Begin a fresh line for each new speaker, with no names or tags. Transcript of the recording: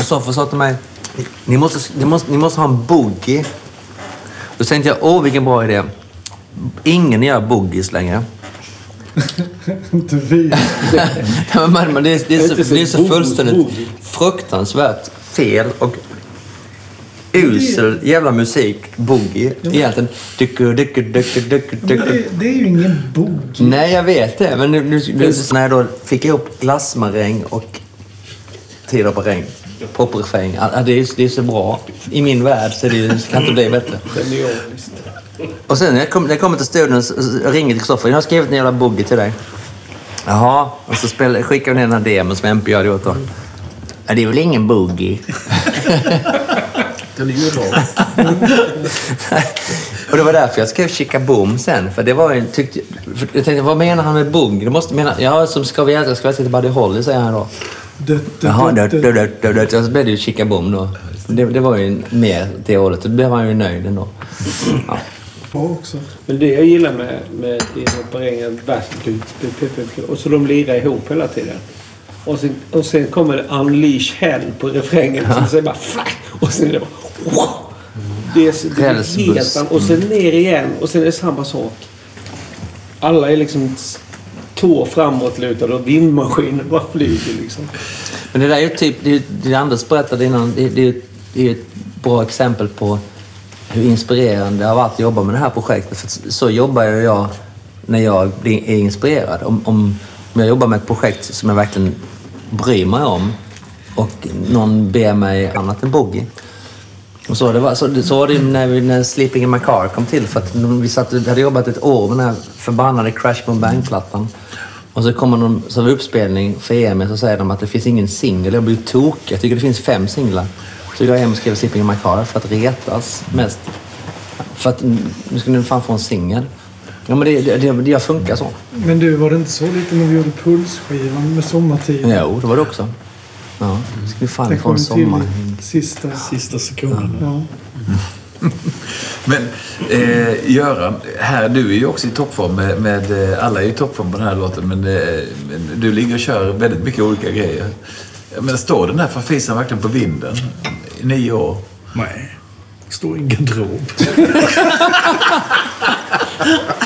Kristoffer sa till mig, ni måste ha en boogie. Då tänkte jag, vilken bra idé. Ingen gör boogies längre.
Inte vi.
Men det är så fullständigt fruktansvärt fel och usel jävla musik. Boogie egentligen.
Det är ju ingen boogie.
Nej, jag vet det. Men nu när jag då fick ihop glassmaräng och tider på regn, poprefräng. Det är så bra. I min värld så kan inte bli bättre. Och sen när jag kommer till studion så ringer till Kristoffer. Jag har skrivit en jävla boogie till dig. Jaha. Och så skickar jag ner den här demon som MP hade gjort då. Ja, det är väl ingen boogie.
Den är ju bra.
Och det var därför jag skrev Chica Boom sen. För det var ju, jag tänkte, vad menar han med boogie? Det måste mena, ja, som ska vi älska till Buddy Holly, säger han då. Jaha, så blev det ju Chica Boom då. Det var ju mer det hållet. Då blev han ju nöjd ändå. Ja.
Också.
Men det jag gillar med dina opereringar och så de lirar ihop hela tiden. Och sen kommer det Unleash Hell på refrängen. Så säger bara flack. Och sen är det bara wow. Det är helt och sen ner igen. Och sen är det samma sak. Alla är liksom tå framåtlutade och vindmaskinen bara flyger liksom.
Men det där är ju typ, det Anders berättade innan, det är ett bra exempel på hur inspirerande det har varit att jobba med det här projektet. För så jobbar jag när jag är inspirerad. Om jag jobbar med ett projekt som jag verkligen bryr mig om och någon ber mig annat än boogie. Och så var det när Sleeping in My Car kom till. För att vi hade jobbat ett år med den här förbannade Crash Boom Bang-plattan. Och så kommer någon som uppspelning för EM så säger de att det finns ingen singel. Jag blir tokig. Jag tycker det finns 5 singlar. Så jag hem och skrev Sleeping in My Car för att retas mest. För att nu ska ni fan få en singel. Ja, men det funkar så.
Men du, var det inte så lite när vi gjorde Pulsskivan med Sommartid?
Jo, det var det också. Ja, ska vi fan få en sommar.
Sista sekunden. Ja.
Men Göran, här, du är ju också i toppform med alla är i toppform på den här låten, men du ligger och kör väldigt mycket olika grejer. Men står den här förfisan verkligen på vinden i 9 år?
Nej, står ingen garderob.